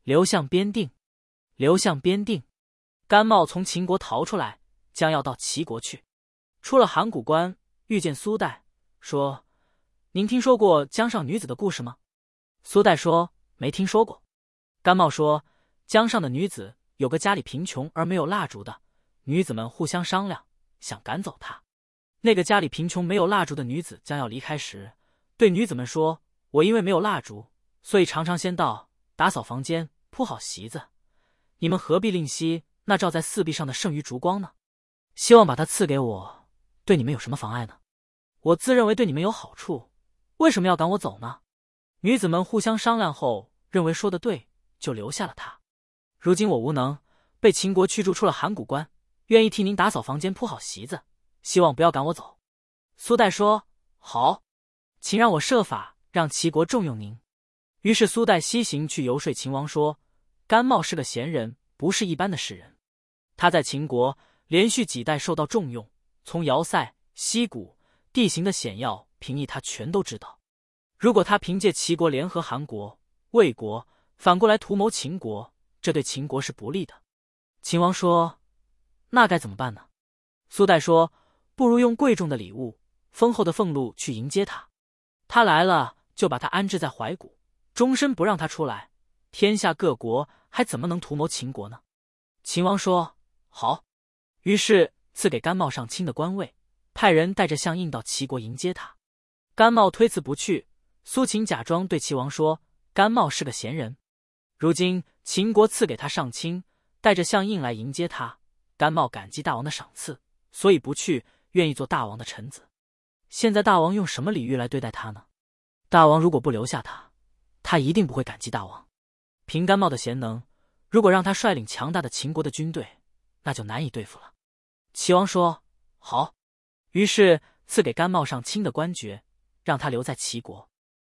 流向边定，流向边定。甘茂从秦国逃出来，将要到齐国去。出了函谷关，遇见苏代，说：“您听说过江上女子的故事吗？”苏代说：“没听说过。”甘茂说：“江上的女子有个家里贫穷而没有蜡烛的，女子们互相商量，想赶走她。那个家里贫穷没有蜡烛的女子将要离开时，对女子们说：我因为没有蜡烛，所以常常先到打扫房间，铺好席子。你们何必吝惜那照在四壁上的剩余烛光呢？希望把它赐给我，对你们有什么妨碍呢？我自认为对你们有好处，为什么要赶我走呢？”女子们互相商量后，认为说得对，就留下了他。如今我无能，被秦国驱逐出了函谷关，愿意替您打扫房间，铺好席子，希望不要赶我走。苏代说：“好，请让我设法让齐国重用您。”于是苏代西行去游说秦王说：“甘茂是个贤人，不是一般的士人。他在秦国连续几代受到重用，从姚塞、西谷、地形的险要，平易他全都知道。如果他凭借齐国联合韩国、魏国，反过来图谋秦国，这对秦国是不利的。”秦王说：“那该怎么办呢？”苏代说：“不如用贵重的礼物、丰厚的俸禄去迎接他。他来了，就把他安置在怀谷，终身不让他出来，天下各国还怎么能图谋秦国呢？”秦王说：“好。”于是赐给甘茂上卿的官位，派人带着相印到齐国迎接他。甘茂推辞不去，苏秦假装对齐王说：“甘茂是个贤人。如今秦国赐给他上卿，带着相印来迎接他，甘茂感激大王的赏赐，所以不去，愿意做大王的臣子。现在大王用什么礼遇来对待他呢？大王如果不留下他，他一定不会感激大王。凭甘茂的贤能，如果让他率领强大的秦国的军队，那就难以对付了。”齐王说：“好。”于是赐给甘茂上卿的官爵，让他留在齐国。